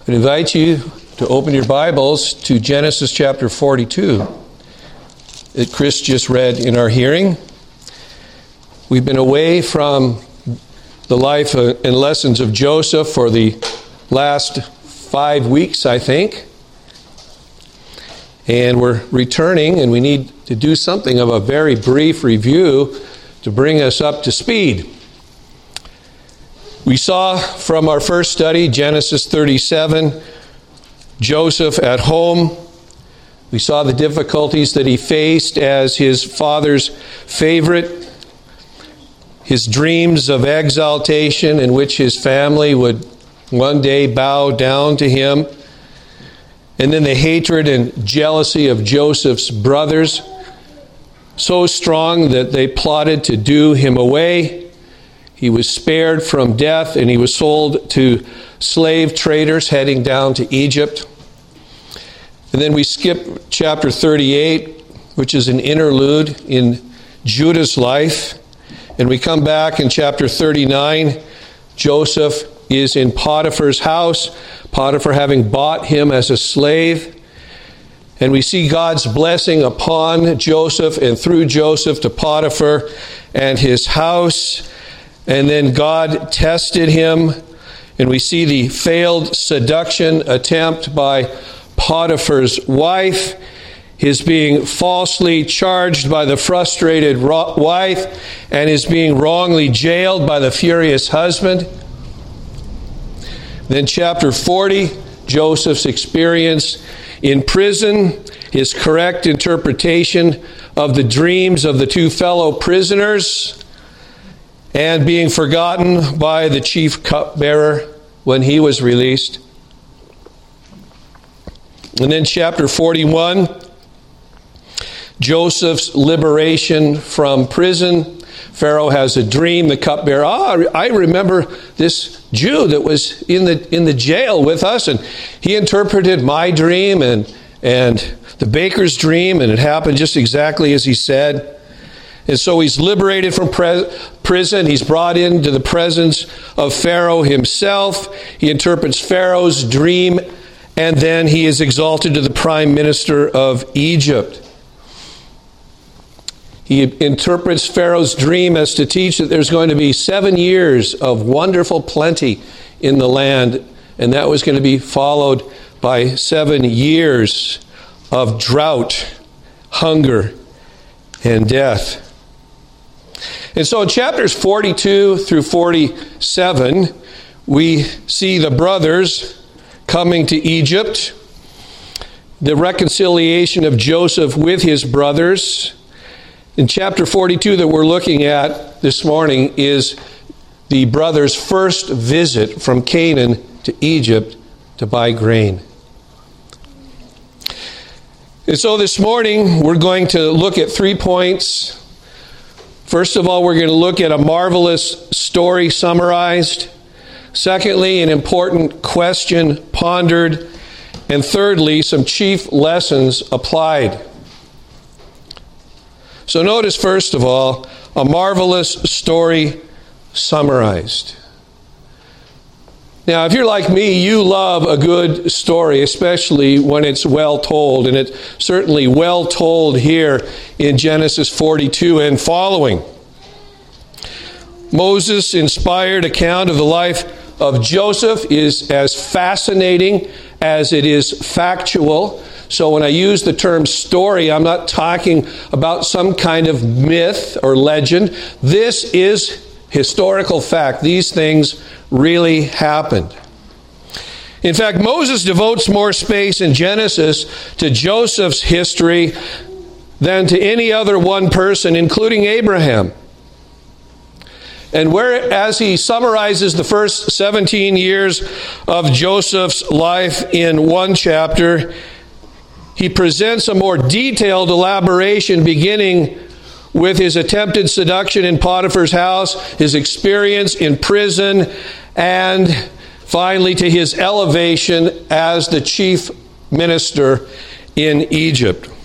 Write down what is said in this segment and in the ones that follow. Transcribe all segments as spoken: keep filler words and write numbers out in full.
I invite you to open your Bibles to Genesis chapter forty-two that Chris just read in our hearing. We've been away from the life and lessons of Joseph for the last five weeks, I think. And we're returning, and we need to do something of a very brief review to bring us up to speed. We saw from our first study, Genesis thirty-seven, Joseph at home. We saw the difficulties that he faced as his father's favorite, his dreams of exaltation in which his family would one day bow down to him, and then the hatred and jealousy of Joseph's brothers, so strong that they plotted to do him away. He was spared from death, and he was sold to slave traders heading down to Egypt. And then we skip chapter thirty-eight, which is an interlude in Judah's life. And we come back in chapter thirty-nine. Joseph is in Potiphar's house, Potiphar having bought him as a slave. And we see God's blessing upon Joseph and through Joseph to Potiphar and his house. And then God tested him, and we see the failed seduction attempt by Potiphar's wife, his being falsely charged by the frustrated wife, and his being wrongly jailed by the furious husband. Then chapter forty, Joseph's experience in prison, his correct interpretation of the dreams of the two fellow prisoners, and being forgotten by the chief cupbearer when he was released. And then chapter forty-one, Joseph's liberation from prison. Pharaoh has a dream, the cupbearer, ah, I remember this Jew that was in the in the jail with us, and he interpreted my dream and, and the baker's dream, and it happened just exactly as he said. And so he's liberated from pre- prison. He's brought into the presence of Pharaoh himself. He interprets Pharaoh's dream, and then he is exalted to the prime minister of Egypt. He interprets Pharaoh's dream as to teach that there's going to be seven years of wonderful plenty in the land, and that was going to be followed by seven years of drought, hunger, and death. And so in chapters forty-two through forty-seven, we see the brothers coming to Egypt, the reconciliation of Joseph with his brothers. In chapter forty-two that we're looking at this morning is the brothers' first visit from Canaan to Egypt to buy grain. And so this morning we're going to look at three points. First of all, we're going to look at a marvelous story summarized. Secondly, an important question pondered. And thirdly, some chief lessons applied. So notice, first of all, a marvelous story summarized. Now, if you're like me, you love a good story, especially when it's well told. And it's certainly well told here in Genesis forty-two and following. Moses' inspired account of the life of Joseph is as fascinating as it is factual. So when I use the term story, I'm not talking about some kind of myth or legend. This is historical fact. These things really happened. In fact, Moses devotes more space in Genesis to Joseph's history than to any other one person, including Abraham. And whereas he summarizes the first seventeen years of Joseph's life in one chapter, he presents a more detailed elaboration beginning with his attempted seduction in Potiphar's house, his experience in prison, and finally to his elevation as the chief minister in Egypt.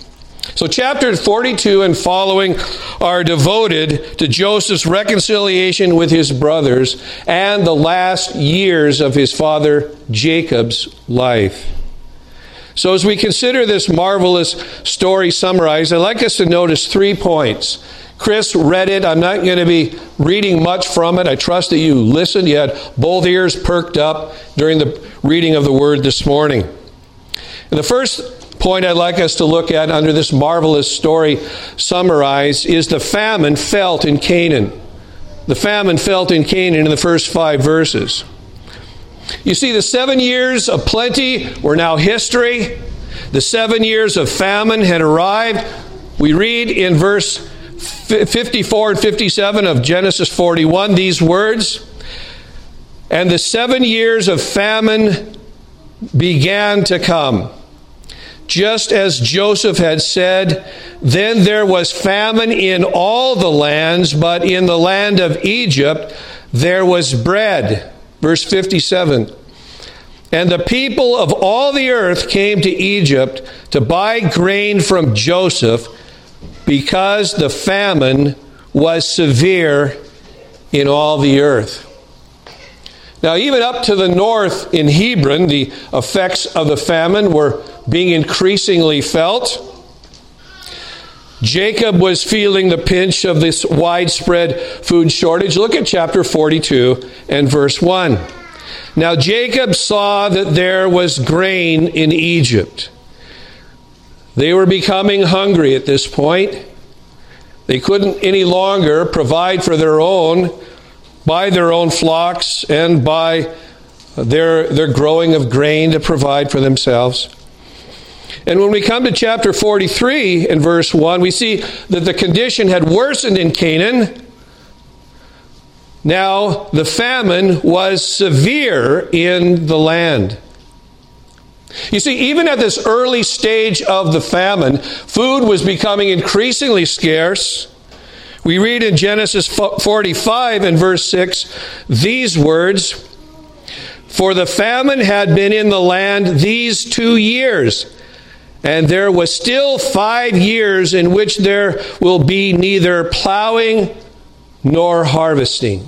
So chapter forty-two and following are devoted to Joseph's reconciliation with his brothers and the last years of his father Jacob's life. So as we consider this marvelous story summarized, I'd like us to notice three points. Chris read it. I'm not going to be reading much from it. I trust that you listened. You had both ears perked up during the reading of the Word this morning. And the first point I'd like us to look at under this marvelous story summarized is the famine felt in Canaan. The famine felt in Canaan in the first five verses. You see, the seven years of plenty were now history. The seven years of famine had arrived. We read in verse fifty-four and fifty-seven of Genesis forty-one these words, "And the seven years of famine began to come, just as Joseph had said. Then there was famine in all the lands, but in the land of Egypt there was bread." Verse fifty-seven, "And the people of all the earth came to Egypt to buy grain from Joseph, because the famine was severe in all the earth." Now, even up to the north in Hebron, the effects of the famine were being increasingly felt. Jacob was feeling the pinch of this widespread food shortage. Look at chapter forty-two and verse one. "Now Jacob saw that there was grain in Egypt." They were becoming hungry at this point. They couldn't any longer provide for their own, buy their own flocks, and buy their, their growing of grain to provide for themselves. And when we come to chapter forty-three and verse one, we see that the condition had worsened in Canaan. Now the famine was severe in the land. You see, even at this early stage of the famine, food was becoming increasingly scarce. We read in Genesis forty-five and verse six these words, "For the famine had been in the land these two years, and there was still five years in which there will be neither plowing nor harvesting."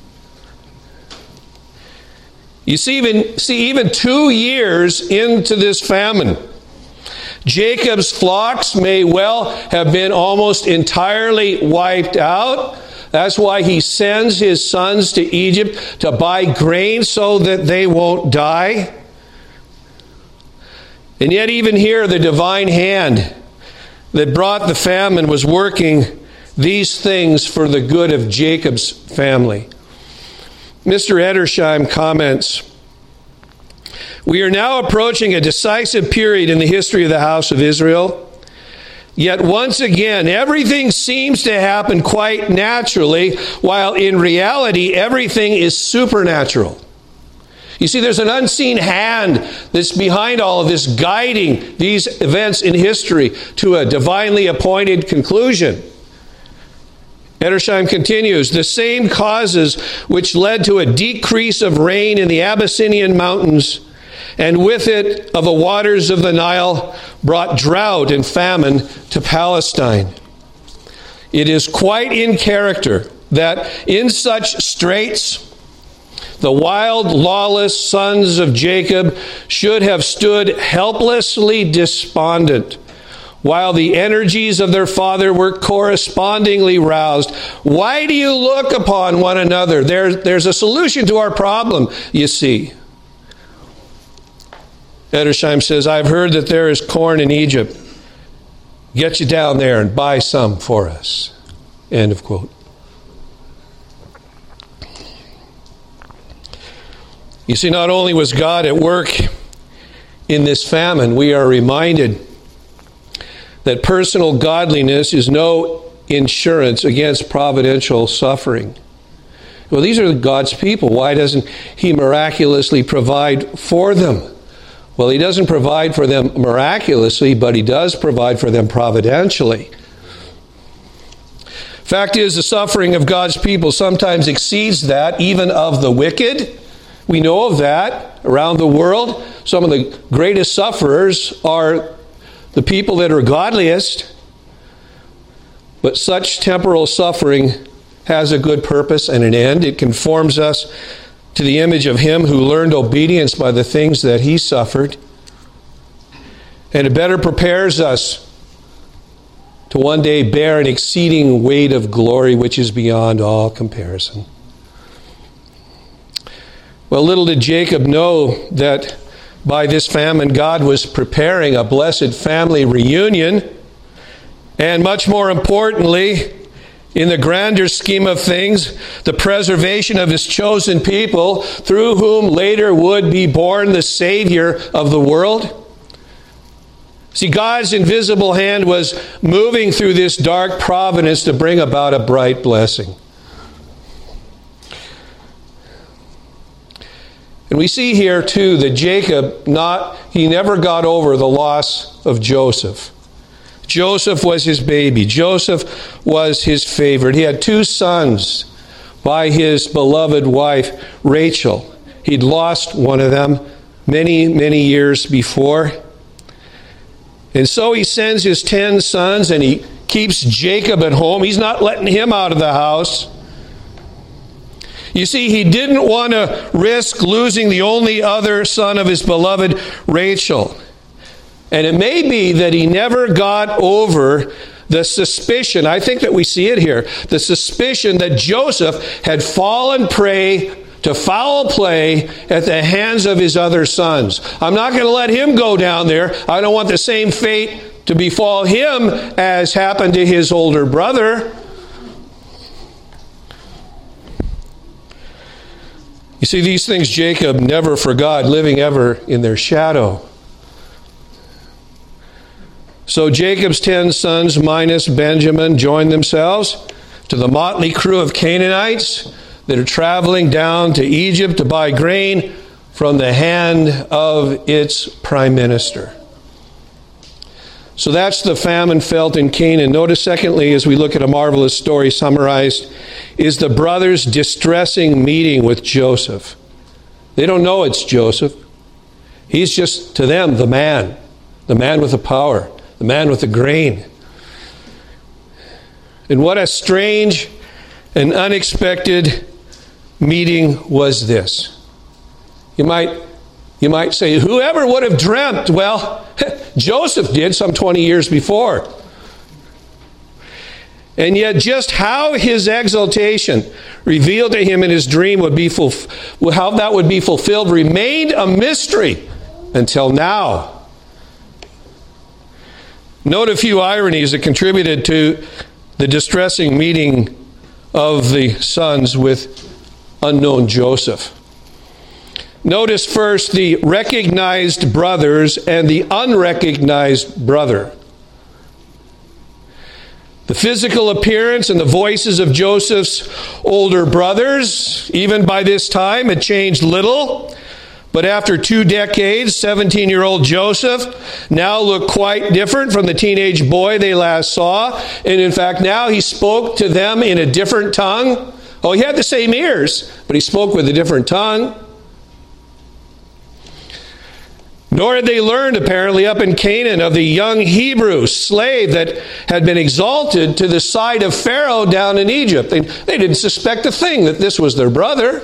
You see, even, see, even two years into this famine, Jacob's flocks may well have been almost entirely wiped out. That's why he sends his sons to Egypt to buy grain so that they won't die. And yet even here, the divine hand that brought the famine was working these things for the good of Jacob's family. Mister Edersheim comments, "We are now approaching a decisive period in the history of the house of Israel. Yet once again, everything seems to happen quite naturally, while in reality, everything is supernatural." You see, there's an unseen hand that's behind all of this, guiding these events in history to a divinely appointed conclusion. Edersheim continues, "The same causes which led to a decrease of rain in the Abyssinian mountains, and with it of the waters of the Nile, brought drought and famine to Palestine. It is quite in character that in such straits, the wild, lawless sons of Jacob should have stood helplessly despondent, while the energies of their father were correspondingly roused. Why do you look upon one another? There, there's a solution to our problem, you see." Edersheim says, "I've heard that there is corn in Egypt. Get you down there and buy some for us." End of quote. You see, not only was God at work in this famine, we are reminded that personal godliness is no insurance against providential suffering. Well, these are God's people. Why doesn't He miraculously provide for them? Well, He doesn't provide for them miraculously, but He does provide for them providentially. Fact is, the suffering of God's people sometimes exceeds that, even of the wicked. We know of that around the world. Some of the greatest sufferers are the people that are godliest. But such temporal suffering has a good purpose and an end. It conforms us to the image of Him who learned obedience by the things that He suffered. And it better prepares us to one day bear an exceeding weight of glory which is beyond all comparison. Well, little did Jacob know that by this famine God was preparing a blessed family reunion, and much more importantly, in the grander scheme of things, the preservation of His chosen people, through whom later would be born the Savior of the world. See, God's invisible hand was moving through this dark providence to bring about a bright blessing. And we see here too that Jacob, not he never got over the loss of Joseph. Joseph was his baby. Joseph was his favorite. He had two sons by his beloved wife, Rachel. He'd lost one of them many, many years before. And so he sends his ten sons and he keeps Jacob at home. He's not letting him out of the house. You see, he didn't want to risk losing the only other son of his beloved Rachel. And it may be that he never got over the suspicion, I think that we see it here, the suspicion that Joseph had fallen prey to foul play at the hands of his other sons. I'm not going to let him go down there. I don't want the same fate to befall him as happened to his older brother. You see, these things Jacob never forgot, living ever in their shadow. So Jacob's ten sons minus Benjamin joined themselves to the motley crew of Canaanites that are traveling down to Egypt to buy grain from the hand of its prime minister. So that's the famine felt in Canaan. Notice secondly, as we look at a marvelous story summarized, is the brothers' distressing meeting with Joseph. They don't know it's Joseph. He's just, to them, the man. The man with the power. The man with the grain. And what a strange and unexpected meeting was this. You might, you might say, whoever would have dreamt? Well, Joseph did some twenty years before. And yet just how his exaltation revealed to him in his dream would be fulf- how that would be fulfilled remained a mystery until now. Note a few ironies that contributed to the distressing meeting of the sons with unknown Joseph. Notice first the recognized brothers and the unrecognized brother. The physical appearance and the voices of Joseph's older brothers, even by this time, had changed little. But after two decades, seventeen-year-old Joseph now looked quite different from the teenage boy they last saw. And in fact, now he spoke to them in a different tongue. Oh, he had the same ears, but he spoke with a different tongue. Nor had they learned, apparently, up in Canaan of the young Hebrew slave that had been exalted to the side of Pharaoh down in Egypt. They, they didn't suspect a thing that this was their brother.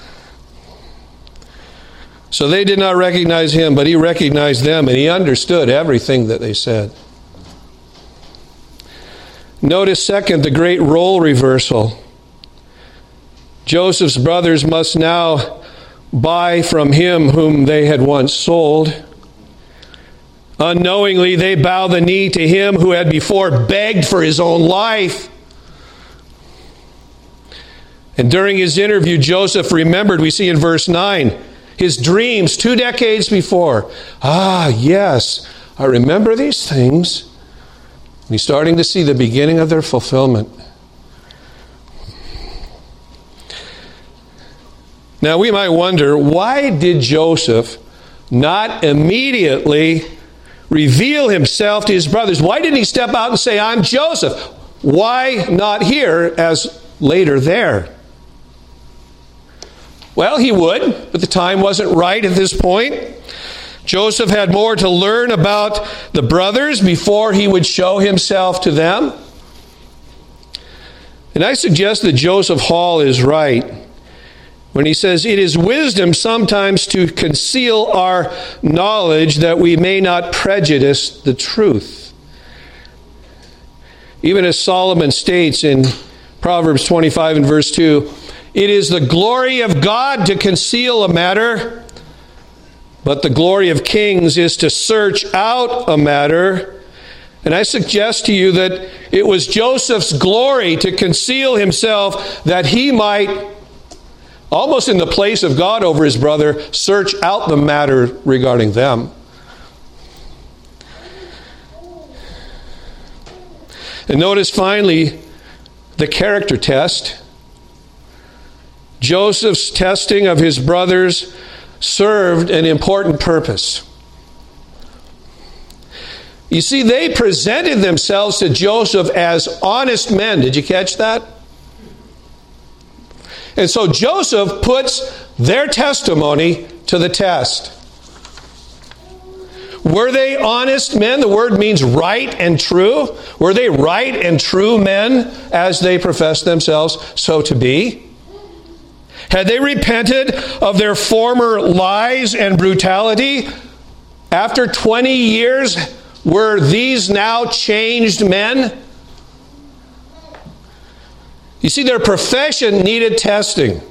So they did not recognize him, but he recognized them, and he understood everything that they said. Notice, second, the great role reversal. Joseph's brothers must now buy from him whom they had once sold. Unknowingly, they bow the knee to him who had before begged for his own life. And during his interview, Joseph remembered, we see in verse nine, his dreams two decades before. Ah, yes, I remember these things. And he's starting to see the beginning of their fulfillment. Now, we might wonder, why did Joseph not immediately reveal himself to his brothers? Why didn't he step out and say, I'm Joseph? Why not here as later there? Well, he would, but the time wasn't right at this point. Joseph had more to learn about the brothers before he would show himself to them. And I suggest that Joseph Hall is right when he says, it is wisdom sometimes to conceal our knowledge that we may not prejudice the truth. Even as Solomon states in Proverbs twenty-five and verse two, it is the glory of God to conceal a matter, but the glory of kings is to search out a matter. And I suggest to you that it was Joseph's glory to conceal himself that he might, almost in the place of God over his brother, search out the matter regarding them. And notice finally the character test. Joseph's testing of his brothers served an important purpose. You see, they presented themselves to Joseph as honest men. Did you catch that? And so Joseph puts their testimony to the test. Were they honest men? The word means right and true. Were they right and true men as they professed themselves so to be? Had they repented of their former lies and brutality? After twenty years, were these now changed men? You see, their profession needed testing.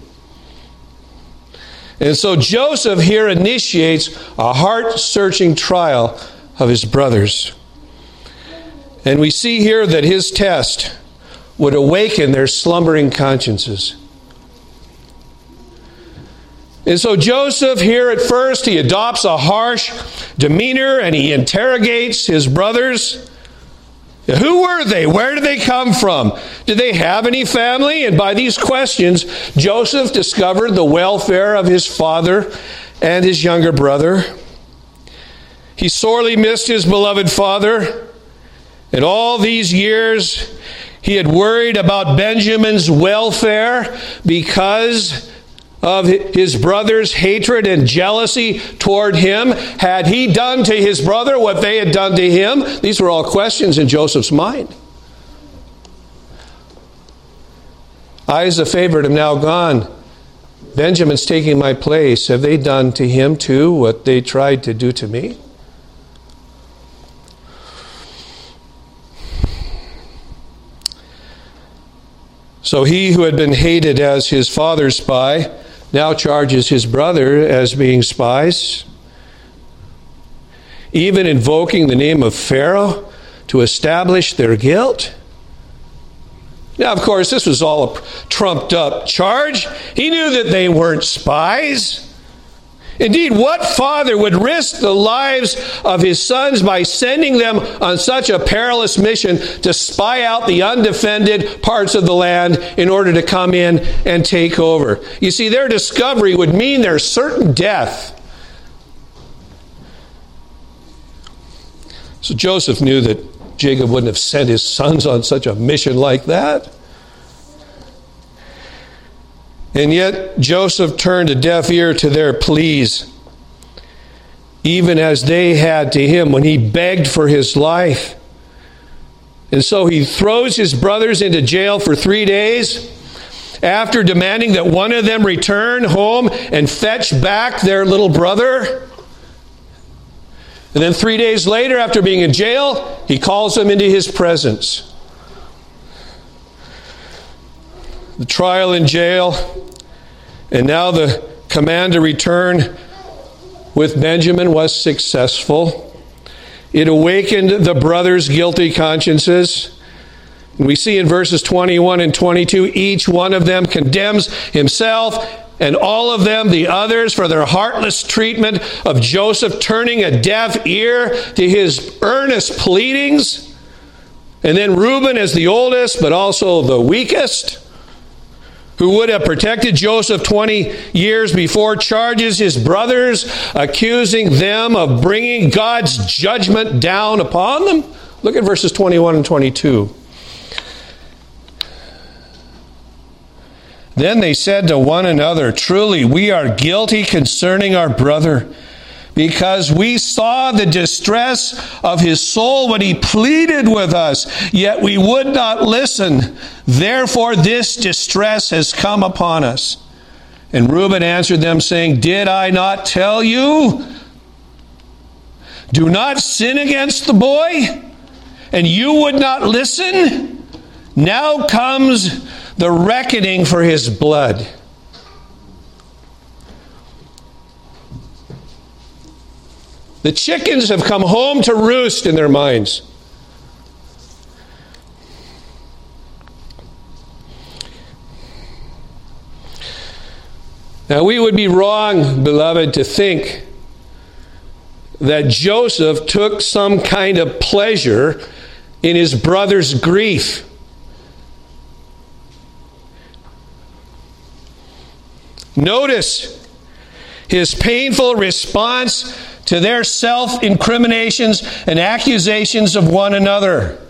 And so Joseph here initiates a heart-searching trial of his brothers. And we see here that his test would awaken their slumbering consciences. And so Joseph here at first, he adopts a harsh demeanor and he interrogates his brothers. Who were they? Where did they come from? Did they have any family? And by these questions, Joseph discovered the welfare of his father and his younger brother. He sorely missed his beloved father. And all these years, he had worried about Benjamin's welfare because of his brother's hatred and jealousy toward him. Had he done to his brother what they had done to him? These were all questions in Joseph's mind. I, as a favorite, am now gone. Benjamin's taking my place. Have they done to him too what they tried to do to me? So he who had been hated as his father's spy now charges his brother as being spies, even invoking the name of Pharaoh to establish their guilt. Now, of course, this was all a trumped up charge. He knew that they weren't spies. Indeed, what father would risk the lives of his sons by sending them on such a perilous mission to spy out the undefended parts of the land in order to come in and take over? You see, their discovery would mean their certain death. So Joseph knew that Jacob wouldn't have sent his sons on such a mission like that. And yet Joseph turned a deaf ear to their pleas, even as they had to him when he begged for his life. And so he throws his brothers into jail for three days after demanding that one of them return home and fetch back their little brother. And then three days later, after being in jail, he calls them into his presence. The trial in jail, and now the command to return with Benjamin was successful. It awakened the brothers' guilty consciences. And we see in verses twenty-one and twenty-two, each one of them condemns himself and all of them, the others, for their heartless treatment of Joseph, turning a deaf ear to his earnest pleadings. And then Reuben as the oldest, but also the weakest, who would have protected Joseph twenty years before, charges his brothers, accusing them of bringing God's judgment down upon them. Look at verses twenty-one and twenty-two. Then they said to one another, "Truly, we are guilty concerning our brother, because we saw the distress of his soul when he pleaded with us, yet we would not listen. Therefore this distress has come upon us. And Reuben answered them, saying, Did I not tell you? Do not sin against the boy, and you would not listen? Now comes the reckoning for his blood. The chickens have come home to roost in their minds. Now, we would be wrong, beloved, to think that Joseph took some kind of pleasure in his brother's grief. Notice his painful response to their self-incriminations and accusations of one another.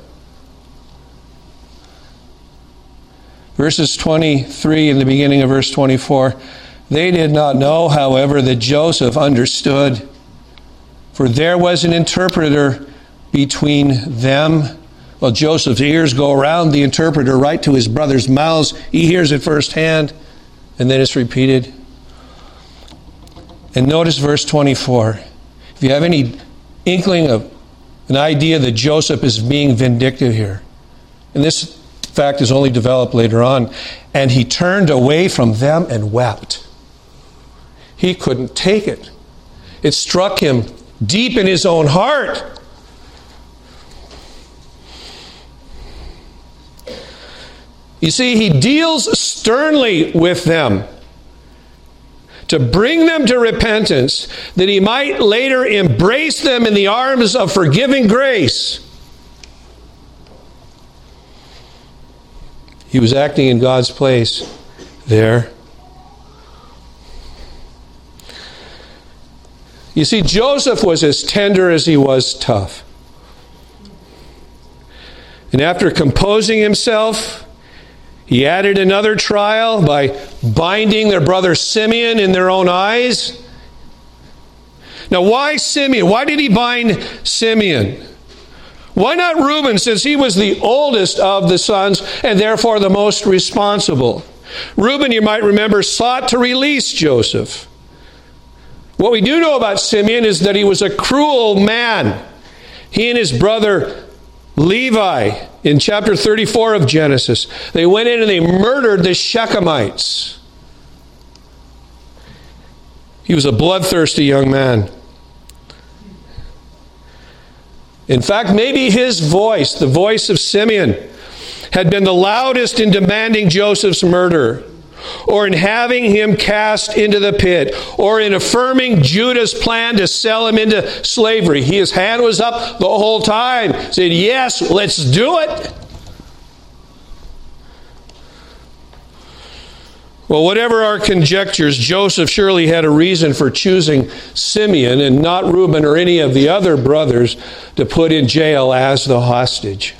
Verses twenty-three and the beginning of verse twenty-four. They did not know, however, that Joseph understood, for there was an interpreter between them. Well, Joseph's ears go around the interpreter right to his brother's mouths. He hears it firsthand, and then it's repeated. And notice verse twenty-four. If you have any inkling of an idea that Joseph is being vindictive here, and this fact is only developed later on, and he turned away from them and wept. He couldn't take it. It struck him deep in his own heart. You see, he deals sternly with them to bring them to repentance, that he might later embrace them in the arms of forgiving grace. He was acting in God's place there. You see, Joseph was as tender as he was tough. And after composing himself, he added another trial by binding their brother Simeon in their own eyes. Now, why Simeon? Why did he bind Simeon? Why not Reuben, since he was the oldest of the sons and therefore the most responsible? Reuben, you might remember, sought to release Joseph. What we do know about Simeon is that he was a cruel man. He and his brother Levi, in chapter thirty-four of Genesis, they went in and they murdered the Shechemites. He was a bloodthirsty young man. In fact, maybe his voice, the voice of Simeon, had been the loudest in demanding Joseph's murder, or in having him cast into the pit, or in affirming Judah's plan to sell him into slavery. His hand was up the whole time. He said, yes, let's do it. Well, whatever our conjectures, Joseph surely had a reason for choosing Simeon and not Reuben or any of the other brothers to put in jail as the hostage.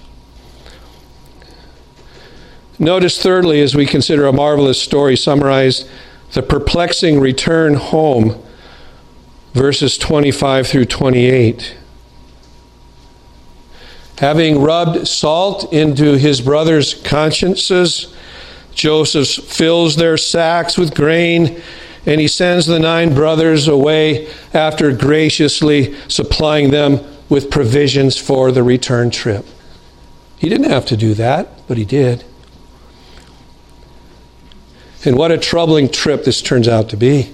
Notice thirdly, as we consider a marvelous story, summarized the perplexing return home, verses twenty-five through twenty-eight. Having rubbed salt into his brothers' consciences, Joseph fills their sacks with grain, and he sends the nine brothers away after graciously supplying them with provisions for the return trip. He didn't have to do that, but he did. And what a troubling trip this turns out to be.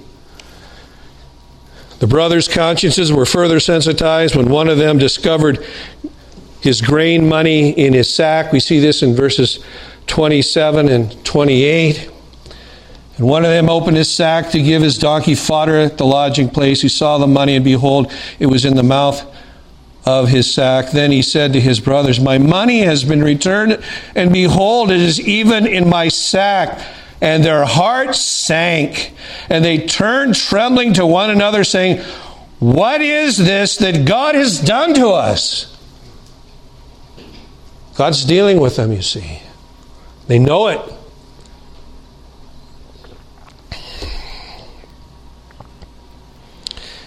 The brothers' consciences were further sensitized when one of them discovered his grain money in his sack. We see this in verses twenty-seven and twenty-eight. And one of them opened his sack to give his donkey fodder at the lodging place. He saw the money, and behold, it was in the mouth of his sack. Then he said to his brothers, my money has been returned, and behold, it is even in my sack. And their hearts sank, and they turned trembling to one another, saying, what is this that God has done to us? God's dealing with them, you see. They know it.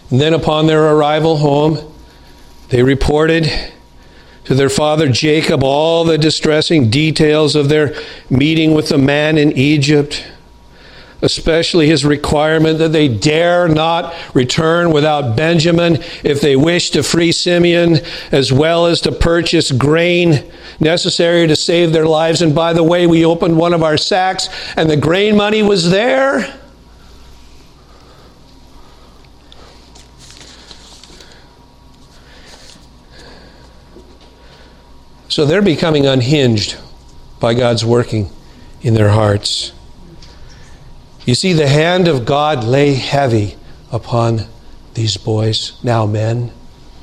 And then upon their arrival home, they reported to their father Jacob all the distressing details of their meeting with the man in Egypt, especially his requirement that they dare not return without Benjamin if they wish to free Simeon, as well as to purchase grain necessary to save their lives. And by the way, we opened one of our sacks and the grain money was there. So they're becoming unhinged by God's working in their hearts. You see, the hand of God lay heavy upon these boys, now men.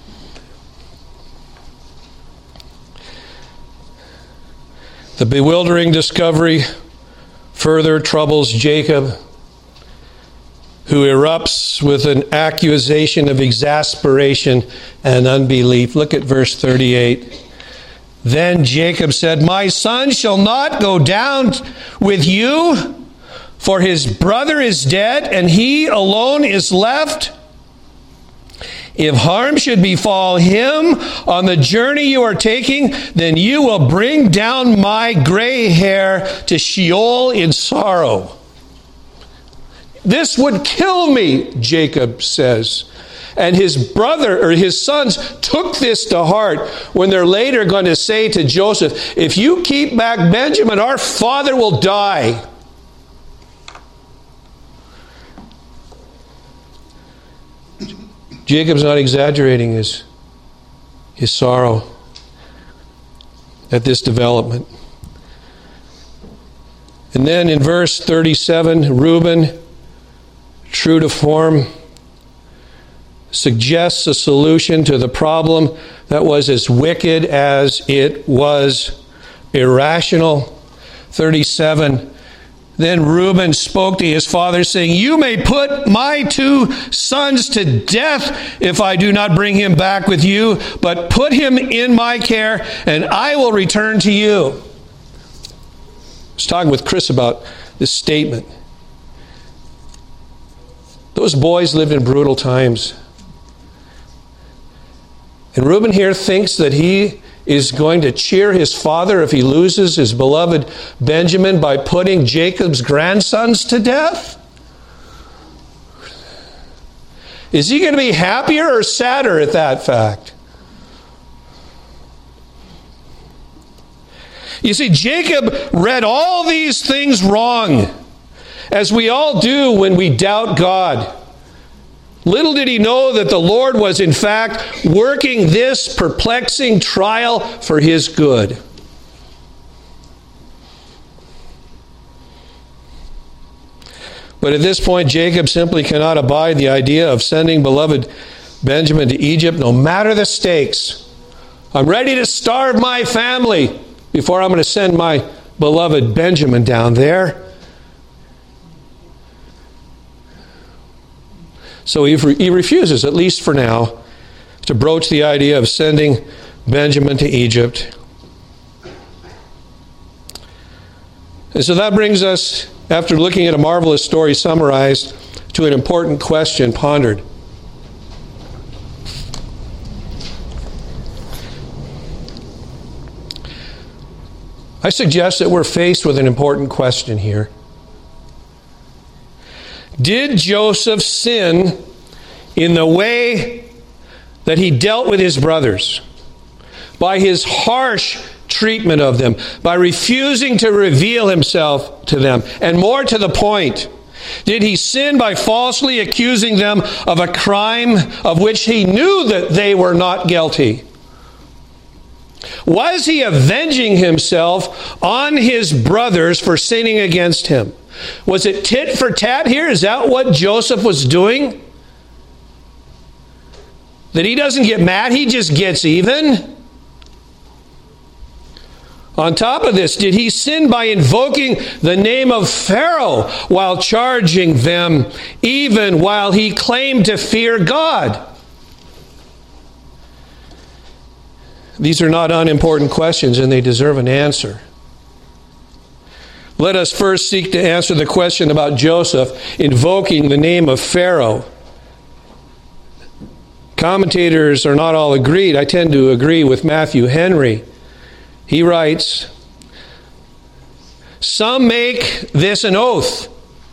The bewildering discovery further troubles Jacob, who erupts with an accusation of exasperation and unbelief. Look at verse thirty-eight. Then Jacob said, "My son shall not go down with you, for his brother is dead, and he alone is left. If harm should befall him on the journey you are taking, then you will bring down my gray hair to Sheol in sorrow." This would kill me, Jacob says. And his brother, or his sons, took this to heart when they're later going to say to Joseph, "If you keep back Benjamin, our father will die." Jacob's not exaggerating his, his sorrow at this development. And then in verse thirty-seven, Reuben, true to form, suggests a solution to the problem that was as wicked as it was irrational. thirty-seven, then Reuben spoke to his father, saying, "You may put my two sons to death if I do not bring him back with you, but put him in my care, and I will return to you." I was talking with Chris about this statement. Those boys lived in brutal times. And Reuben here thinks that he is going to cheer his father if he loses his beloved Benjamin by putting Jacob's grandsons to death? Is he going to be happier or sadder at that fact? You see, Jacob read all these things wrong, as we all do when we doubt God. Little did he know that the Lord was in fact working this perplexing trial for his good. But at this point, Jacob simply cannot abide the idea of sending beloved Benjamin to Egypt, no matter the stakes. I'm ready to starve my family before I'm going to send my beloved Benjamin down there. So he, he refuses, at least for now, to broach the idea of sending Benjamin to Egypt. And so that brings us, after looking at a marvelous story summarized, to an important question pondered. I suggest that we're faced with an important question here. Did Joseph sin in the way that he dealt with his brothers? By his harsh treatment of them, by refusing to reveal himself to them, and more to the point, did he sin by falsely accusing them of a crime of which he knew that they were not guilty? Was he avenging himself on his brothers for sinning against him? Was it tit for tat here? Is that what Joseph was doing? That he doesn't get mad, he just gets even? On top of this, did he sin by invoking the name of Pharaoh while charging them, even while he claimed to fear God? These are not unimportant questions, and they deserve an answer. Let us first seek to answer the question about Joseph invoking the name of Pharaoh. Commentators are not all agreed. I tend to agree with Matthew Henry. He writes, "Some make this an oath.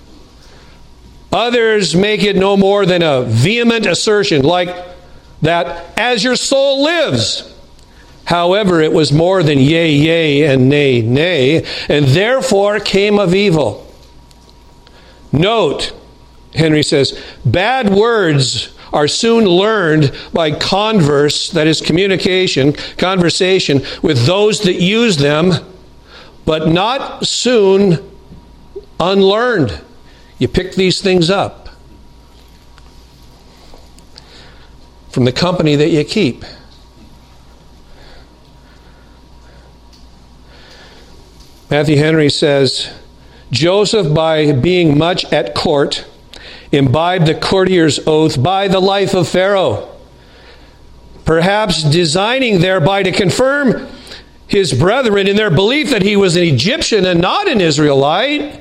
Others make it no more than a vehement assertion, like that, as your soul lives. However, it was more than yea, yea, and nay, nay, and therefore came of evil." Note, Henry says, bad words are soon learned by converse, that is communication, conversation with those that use them, but not soon unlearned. You pick these things up from the company that you keep. Matthew Henry says, Joseph, by being much at court, imbibed the courtier's oath by the life of Pharaoh, perhaps designing thereby to confirm his brethren in their belief that he was an Egyptian and not an Israelite.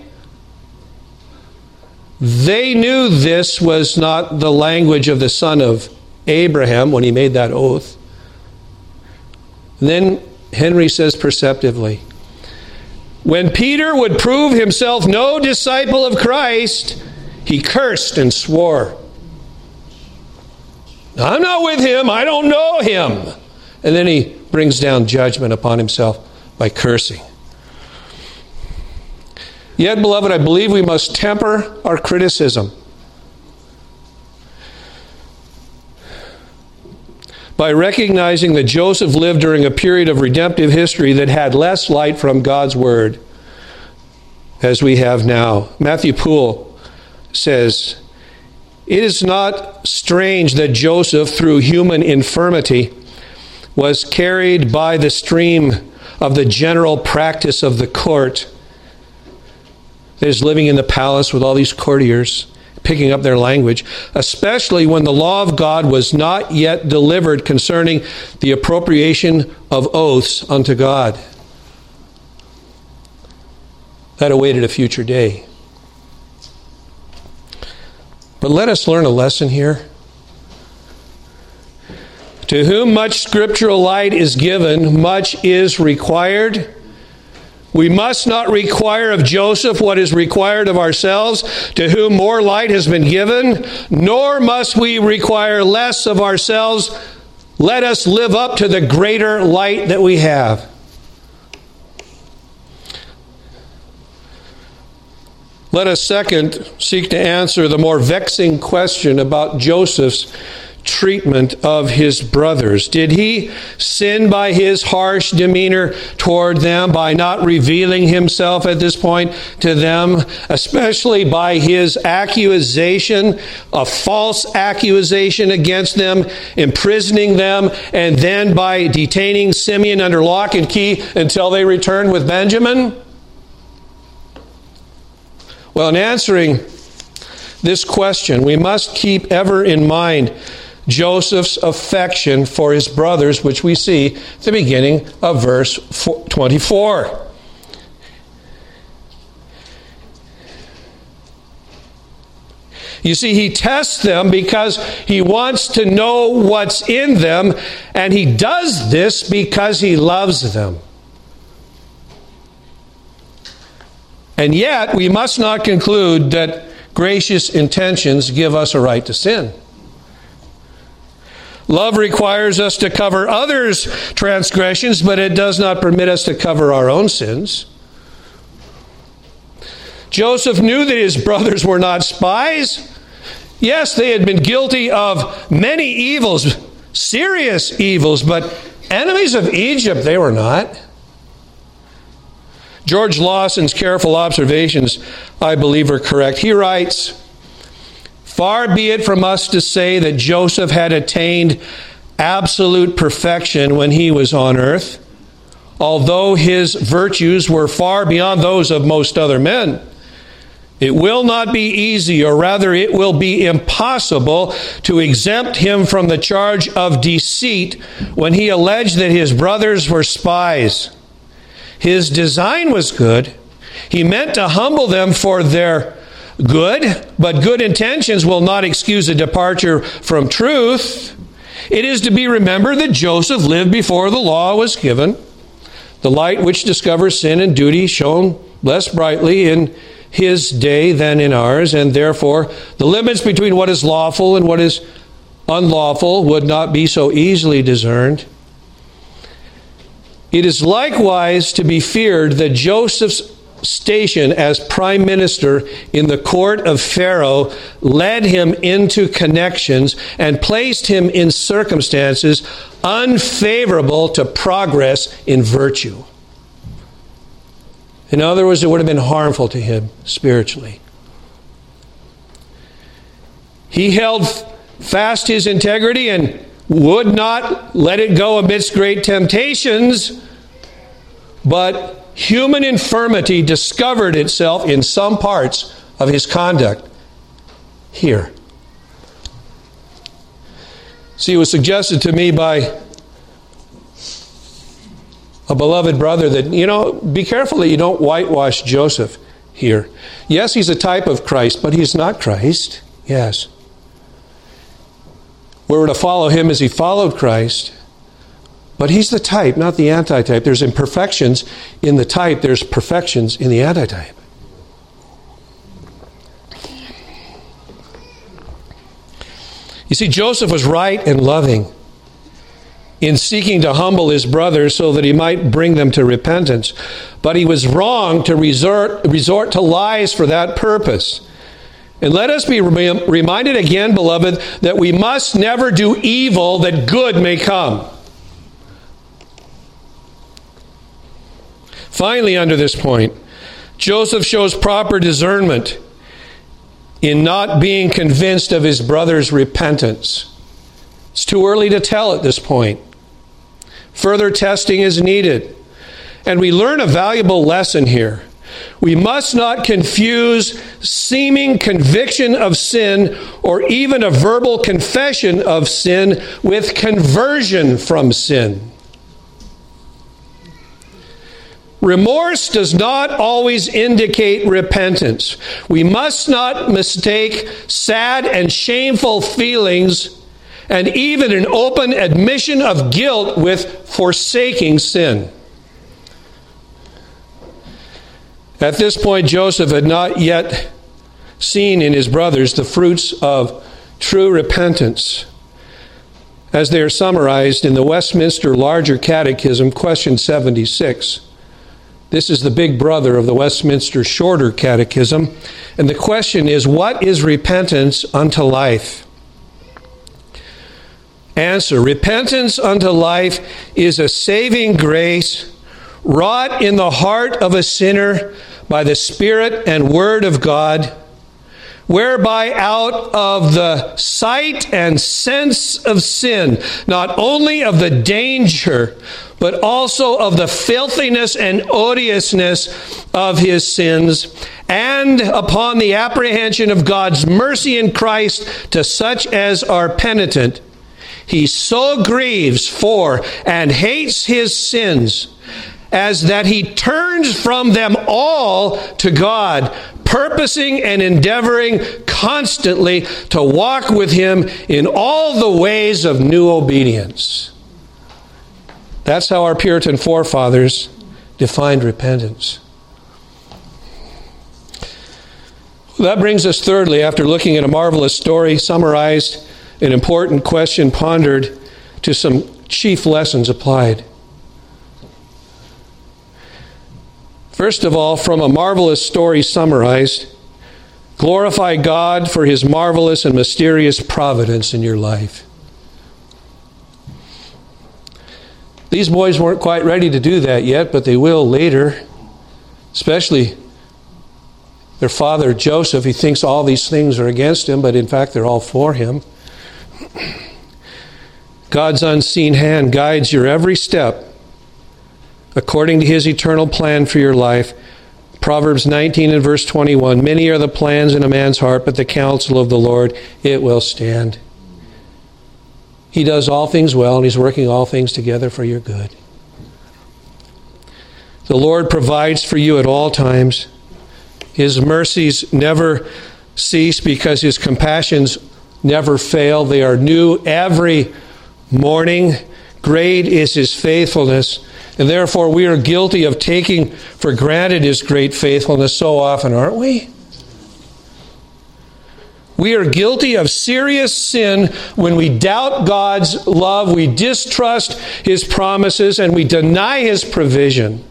They knew this was not the language of the son of Abraham when he made that oath. Then Henry says perceptively, when Peter would prove himself no disciple of Christ, he cursed and swore. I'm not with him. I don't know him. And then he brings down judgment upon himself by cursing. Yet, beloved, I believe we must temper our criticism by recognizing that Joseph lived during a period of redemptive history that had less light from God's Word as we have now. Matthew Poole says, it is not strange that Joseph, through human infirmity, was carried by the stream of the general practice of the court. That is, living in the palace with all these courtiers, picking up their language, especially when the law of God was not yet delivered concerning the appropriation of oaths unto God. That awaited a future day. But let us learn a lesson here. To whom much scriptural light is given, much is required. We must not require of Joseph what is required of ourselves, to whom more light has been given, nor must we require less of ourselves. Let us live up to the greater light that we have. Let us second seek to answer the more vexing question about Joseph's treatment of his brothers. Did he sin by his harsh demeanor toward them, by not revealing himself at this point to them, especially by his accusation, a false accusation against them, imprisoning them, and then by detaining Simeon under lock and key until they returned with Benjamin? Well, in answering this question, we must keep ever in mind Joseph's affection for his brothers, which we see at the beginning of verse twenty-four. You see, he tests them because he wants to know what's in them, and he does this because he loves them. And yet, we must not conclude that gracious intentions give us a right to sin. Love requires us to cover others' transgressions, but it does not permit us to cover our own sins. Joseph knew that his brothers were not spies. Yes, they had been guilty of many evils, serious evils, but enemies of Egypt they were not. George Lawson's careful observations, I believe, are correct. He writes, far be it from us to say that Joseph had attained absolute perfection when he was on earth, although his virtues were far beyond those of most other men. It will not be easy, or rather it will be impossible, to exempt him from the charge of deceit when he alleged that his brothers were spies. His design was good. He meant to humble them for their good, but good intentions will not excuse a departure from truth. It is to be remembered that Joseph lived before the law was given. The light which discovers sin and duty shone less brightly in his day than in ours, and therefore the limits between what is lawful and what is unlawful would not be so easily discerned. It is likewise to be feared that Joseph's station as prime minister in the court of Pharaoh led him into connections and placed him in circumstances unfavorable to progress in virtue. In other words, it would have been harmful to him spiritually. He held fast his integrity and would not let it go amidst great temptations, but human infirmity discovered itself in some parts of his conduct here. See, it was suggested to me by a beloved brother that, you know, be careful that you don't whitewash Joseph here. Yes, he's a type of Christ, but he's not Christ. Yes. We were to follow him as he followed Christ. But he's the type, not the antitype. There's imperfections in the type. There's perfections in the antitype. You see, Joseph was right and loving in seeking to humble his brothers so that he might bring them to repentance. But he was wrong to resort, resort to lies for that purpose. And let us be reminded again, beloved, that we must never do evil that good may come. Finally, under this point, Joseph shows proper discernment in not being convinced of his brother's repentance. It's too early to tell at this point. Further testing is needed. And we learn a valuable lesson here. We must not confuse seeming conviction of sin or even a verbal confession of sin with conversion from sin. Remorse does not always indicate repentance. We must not mistake sad and shameful feelings and even an open admission of guilt with forsaking sin. At this point, Joseph had not yet seen in his brothers the fruits of true repentance, as they are summarized in the Westminster Larger Catechism, question seventy-six. This is the big brother of the Westminster Shorter Catechism. And the question is, what is repentance unto life? Answer, repentance unto life is a saving grace wrought in the heart of a sinner by the Spirit and Word of God, whereby out of the sight and sense of sin, not only of the danger, but also of the filthiness and odiousness of his sins, and upon the apprehension of God's mercy in Christ to such as are penitent, he so grieves for and hates his sins, as that he turns from them all to God, purposing and endeavoring constantly to walk with him in all the ways of new obedience. That's how our Puritan forefathers defined repentance. That brings us thirdly, after looking at a marvelous story, summarized, an important question pondered, to some chief lessons applied. First of all, from a marvelous story summarized, glorify God for his marvelous and mysterious providence in your life. These boys weren't quite ready to do that yet, but they will later. Especially their father, Joseph. He thinks all these things are against him, but in fact they're all for him. God's unseen hand guides your every step according to his eternal plan for your life. Proverbs nineteen and verse twenty-one, many are the plans in a man's heart, but the counsel of the Lord, it will stand. He does all things well, and he's working all things together for your good. The Lord provides for you at all times. His mercies never cease because his compassions never fail. They are new every morning. Great is his faithfulness. And therefore we are guilty of taking for granted his great faithfulness so often, aren't we? We are guilty of serious sin when we doubt God's love, we distrust his promises, and we deny his provision.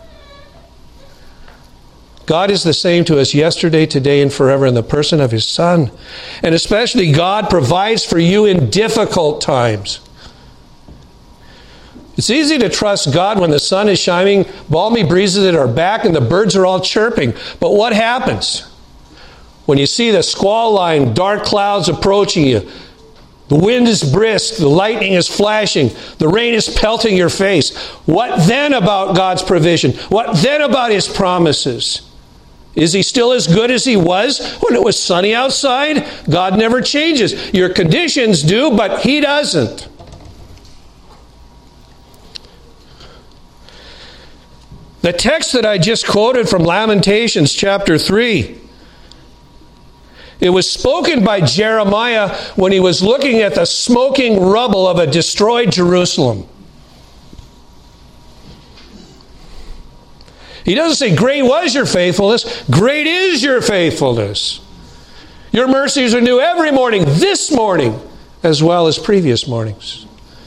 God is the same to us yesterday, today, and forever in the person of his Son. And especially God provides for you in difficult times. It's easy to trust God when the sun is shining, balmy breezes at our back, and the birds are all chirping. But what happens when you see the squall line, dark clouds approaching you? The wind is brisk, the lightning is flashing, the rain is pelting your face. What then about God's provision? What then about his promises? Is he still as good as he was when it was sunny outside? God never changes. Your conditions do, but he doesn't. The text that I just quoted from Lamentations chapter three, it was spoken by Jeremiah when he was looking at the smoking rubble of a destroyed Jerusalem. He doesn't say, great was your faithfulness. Great is your faithfulness. Your mercies are new every morning, this morning, as well as previous mornings.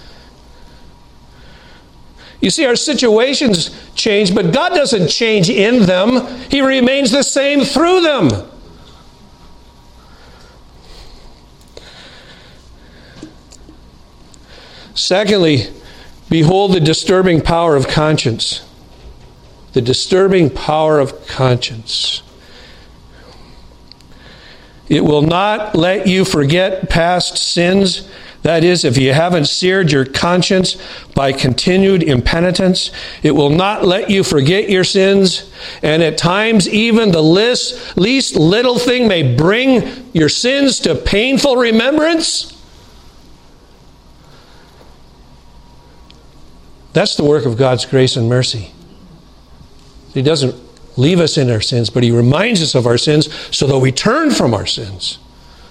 You see, our situations change, but God doesn't change in them. He remains the same through them. Secondly, behold the disturbing power of conscience. The disturbing power of conscience. It will not let you forget past sins. That is, if you haven't seared your conscience by continued impenitence, it will not let you forget your sins. And at times, even the least, least little thing may bring your sins to painful remembrance. That's the work of God's grace and mercy. He doesn't leave us in our sins, but he reminds us of our sins so that we turn from our sins.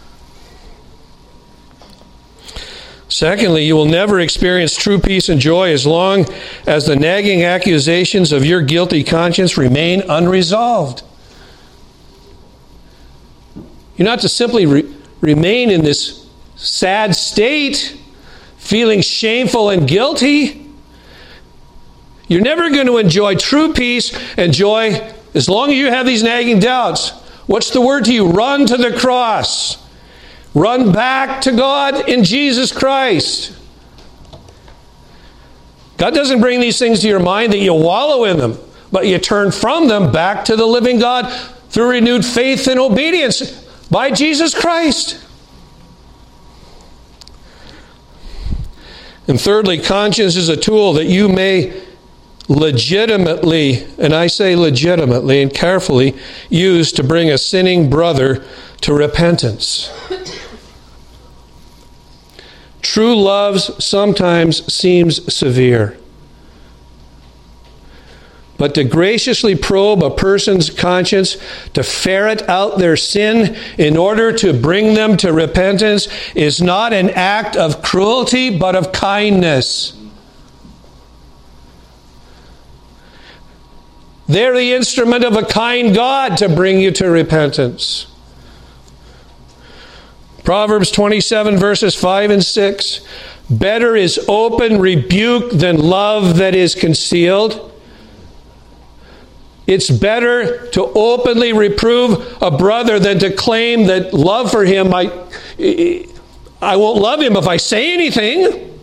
Secondly, you will never experience true peace and joy as long as the nagging accusations of your guilty conscience remain unresolved. You're not to simply re- remain in this sad state, feeling shameful and guilty. You're never going to enjoy true peace and joy as long as you have these nagging doubts. What's the word to you? Run to the cross. Run back to God in Jesus Christ. God doesn't bring these things to your mind that you wallow in them, but you turn from them back to the living God through renewed faith and obedience by Jesus Christ. And thirdly, conscience is a tool that you may legitimately, and I say legitimately and carefully, use to bring a sinning brother to repentance. True love sometimes seems severe. But to graciously probe a person's conscience, to ferret out their sin in order to bring them to repentance, is not an act of cruelty, but of kindness. They're the instrument of a kind God to bring you to repentance. Proverbs twenty-seven, verses five and six. Better is open rebuke than love that is concealed. It's better to openly reprove a brother than to claim that love for him, I, I won't love him if I say anything.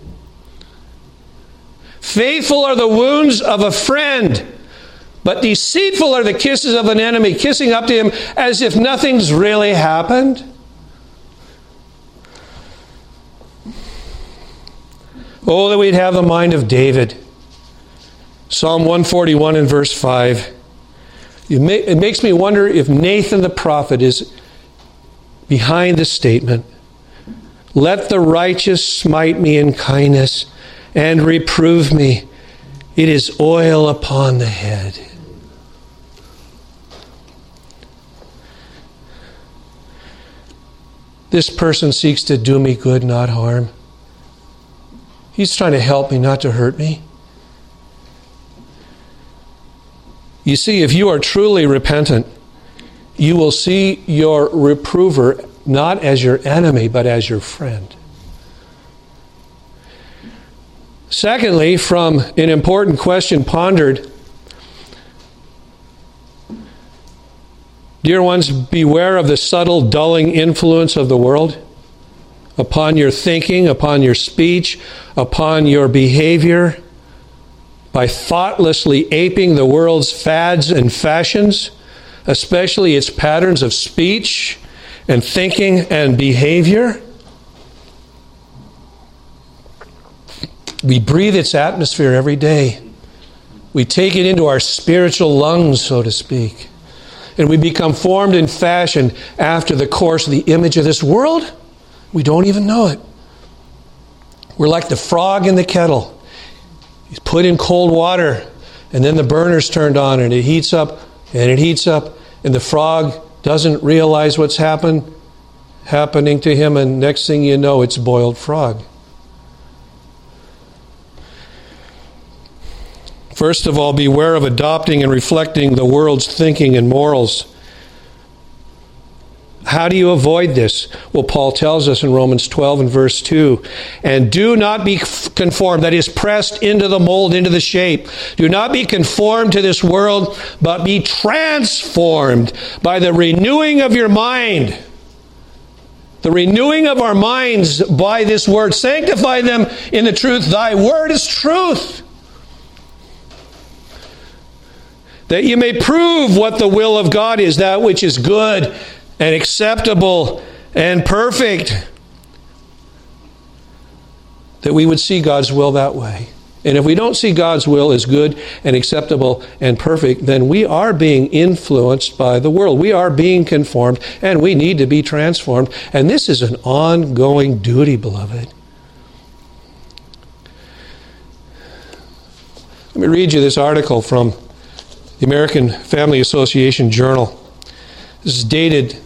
Faithful are the wounds of a friend, but deceitful are the kisses of an enemy, kissing up to him as if nothing's really happened. Oh, that we'd have the mind of David. Psalm one forty-one and verse five. It makes me wonder if Nathan the prophet is behind this statement. Let the righteous smite me in kindness and reprove me. It is oil upon the head. This person seeks to do me good, not harm. He's trying to help me, not to hurt me. You see, if you are truly repentant, you will see your reprover not as your enemy, but as your friend. Secondly, from an important question pondered, dear ones, beware of the subtle, dulling influence of the world upon your thinking, upon your speech, upon your behavior, by thoughtlessly aping the world's fads and fashions, especially its patterns of speech and thinking and behavior. We breathe its atmosphere every day. We take it into our spiritual lungs, so to speak. And we become formed and fashioned after the course of the image of this world. We don't even know it. We're like the frog in the kettle. He's put in cold water, and then the burner's turned on, and it heats up, and it heats up, and the frog doesn't realize what's happened, happening to him, and next thing you know, it's boiled frog. First of all, beware of adopting and reflecting the world's thinking and morals. How do you avoid this? Well, Paul tells us in Romans twelve and verse two, and do not be conformed, that is, pressed into the mold, into the shape. Do not be conformed to this world, but be transformed by the renewing of your mind. The renewing of our minds by this word. Sanctify them in the truth. Thy word is truth. That you may prove what the will of God is, that which is good and acceptable and perfect. That we would see God's will that way. And if we don't see God's will as good and acceptable and perfect, then we are being influenced by the world. We are being conformed, and we need to be transformed. And this is an ongoing duty, beloved. Let me read you this article from the American Family Association Journal. This is dated,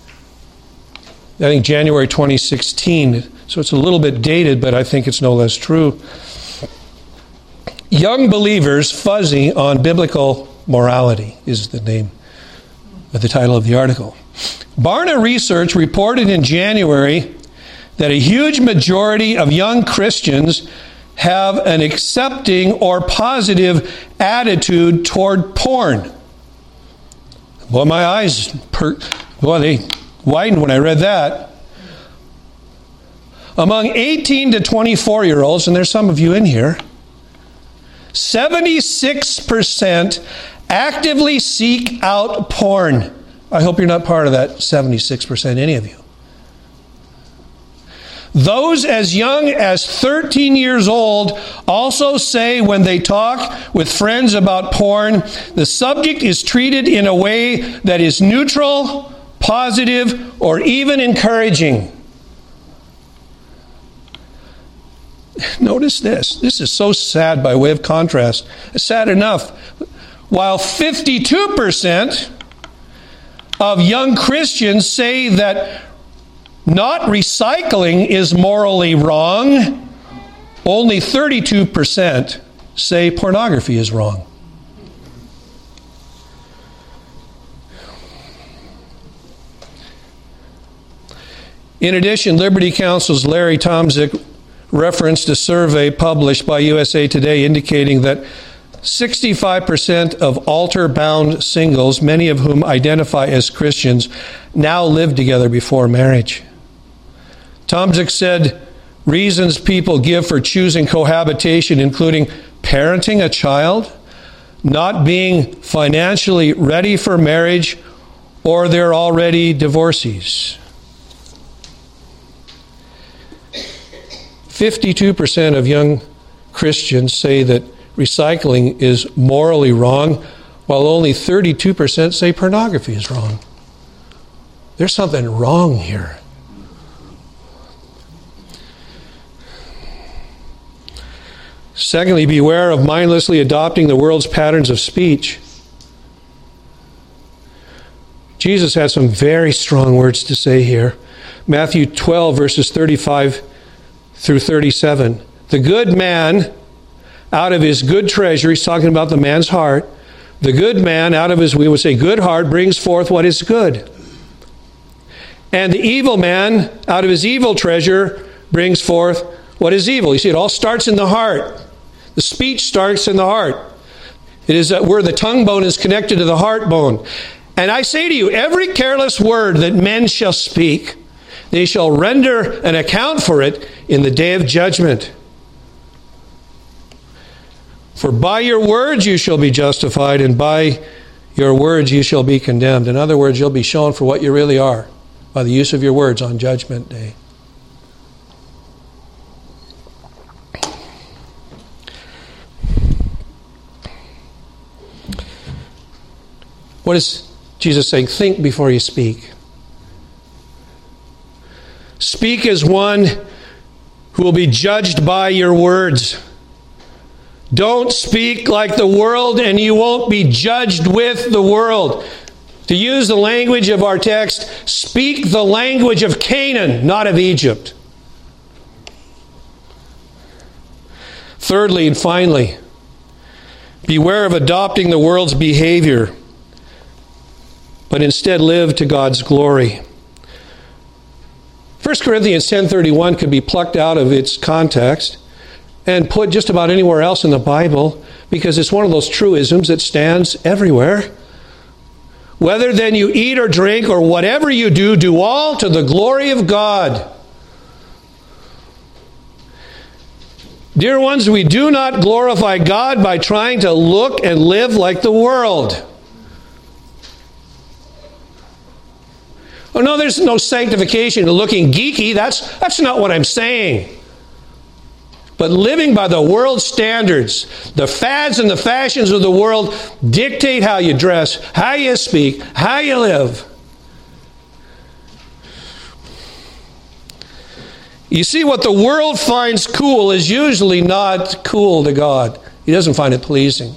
I think, January twenty sixteen. So it's a little bit dated, but I think it's no less true. Young Believers Fuzzy on Biblical Morality is the name of the title of the article. Barna Research reported in January that a huge majority of young Christians have an accepting or positive attitude toward porn. Boy, my eyes, per- boy, they widened when I read that. Among eighteen to twenty-four-year-olds, and there's some of you in here, seventy-six percent actively seek out porn. I hope you're not part of that seventy-six percent, any of you. Those as young as thirteen years old also say when they talk with friends about porn, the subject is treated in a way that is neutral, positive, or even encouraging. Notice this. This is so sad by way of contrast. Sad enough. While fifty-two percent of young Christians say that not recycling is morally wrong, only thirty-two percent say pornography is wrong. In addition, Liberty Counsel's Larry Tomczyk referenced a survey published by U S A Today indicating that sixty-five percent of altar-bound singles, many of whom identify as Christians, now live together before marriage. Tomczyk said reasons people give for choosing cohabitation, including parenting a child, not being financially ready for marriage, or they're already divorcees. fifty-two percent of young Christians say that recycling is morally wrong, while only thirty-two percent say pornography is wrong. There's something wrong here. Secondly, beware of mindlessly adopting the world's patterns of speech. Jesus has some very strong words to say here. Matthew twelve, verses thirty-five through thirty-seven. The good man, out of his good treasure, he's talking about the man's heart, the good man, out of his, we would say, good heart, brings forth what is good. And the evil man, out of his evil treasure, brings forth what is evil. You see, it all starts in the heart. The speech starts in the heart. It is where the tongue bone is connected to the heart bone. And I say to you, every careless word that men shall speak, they shall render an account for it in the day of judgment. For by your words you shall be justified, and by your words you shall be condemned. In other words, you'll be shown for what you really are by the use of your words on Judgment Day. What is Jesus saying? Think before you speak. Speak as one who will be judged by your words. Don't speak like the world, and you won't be judged with the world. To use the language of our text, speak the language of Canaan, not of Egypt. Thirdly and finally, beware of adopting the world's behavior, but instead live to God's glory. First Corinthians ten thirty-one could be plucked out of its context and put just about anywhere else in the Bible, because it's one of those truisms that stands everywhere. Whether then you eat or drink or whatever you do, do all to the glory of God. Dear ones, we do not glorify God by trying to look and live like the world. Oh no, there's no sanctification in looking geeky. That's, that's not what I'm saying. But living by the world's standards, the fads and the fashions of the world dictate how you dress, how you speak, how you live. You see, what the world finds cool is usually not cool to God. He doesn't find it pleasing.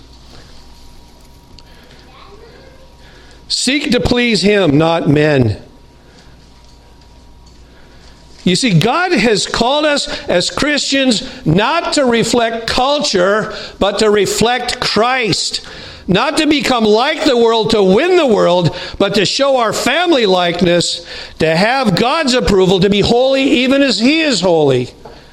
Seek to please Him, not men. You see, God has called us as Christians not to reflect culture, but to reflect Christ. Not to become like the world to win the world, but to show our family likeness, to have God's approval, to be holy even as He is holy.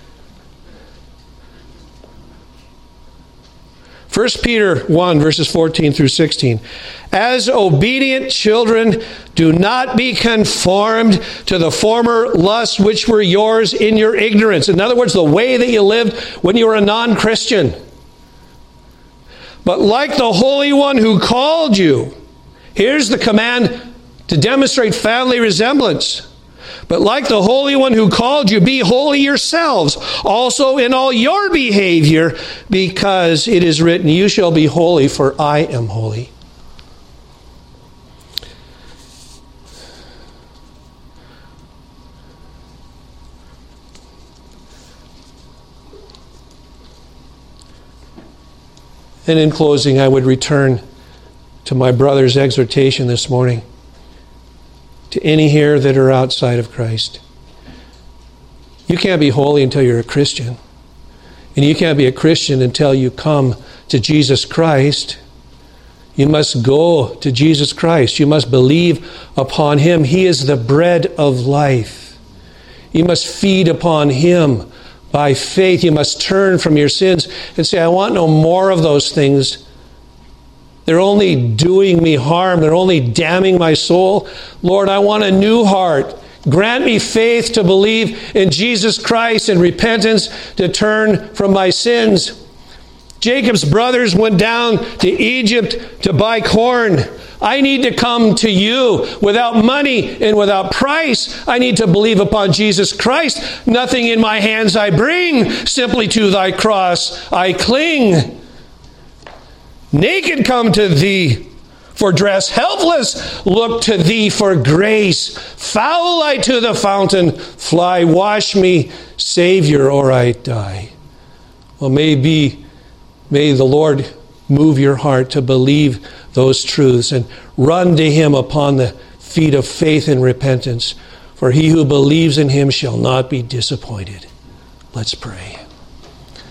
First Peter one, verses fourteen through sixteen. As obedient children, do not be conformed to the former lusts which were yours in your ignorance. In other words, the way that you lived when you were a non-Christian. But like the Holy One who called you, here's the command to demonstrate family resemblance. But like the Holy One who called you, be holy yourselves, also in all your behavior, because it is written, you shall be holy, for I am holy. And in closing, I would return to my brother's exhortation this morning. To any here that are outside of Christ. You can't be holy until you're a Christian. And you can't be a Christian until you come to Jesus Christ. You must go to Jesus Christ. You must believe upon Him. He is the bread of life. You must feed upon Him by faith. You must turn from your sins and say, I want no more of those things. They're only doing me harm. They're only damning my soul. Lord, I want a new heart. Grant me faith to believe in Jesus Christ and repentance to turn from my sins. Jacob's brothers went down to Egypt to buy corn. I need to come to you without money and without price. I need to believe upon Jesus Christ. Nothing in my hands I bring, simply to thy cross I cling. Naked come to thee for dress, helpless look to thee for grace. Foul I to the fountain fly, wash me, Savior, or I die. Well, maybe, may the Lord move your heart to believe those truths and run to Him upon the feet of faith and repentance. For he who believes in Him shall not be disappointed. Let's pray.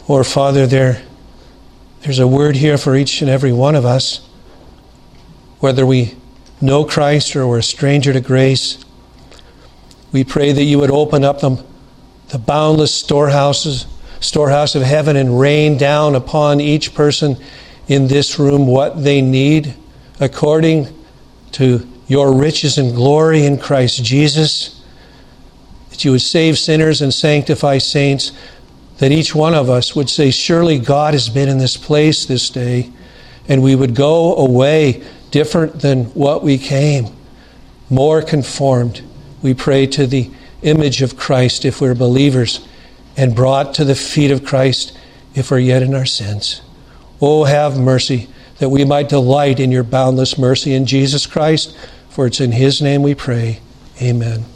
Or, Father, there, there's a word here for each and every one of us, whether we know Christ or we're a stranger to grace. We pray that you would open up the, the boundless storehouses, storehouse of heaven and rain down upon each person in this room what they need according to your riches and glory in Christ Jesus. That you would save sinners and sanctify saints. That each one of us would say, surely God has been in this place this day. And we would go away different than what we came. More conformed, we pray, to the image of Christ if we're believers. And brought to the feet of Christ if we're yet in our sins. Oh, have mercy, that we might delight in your boundless mercy in Jesus Christ. For it's in his name we pray. Amen.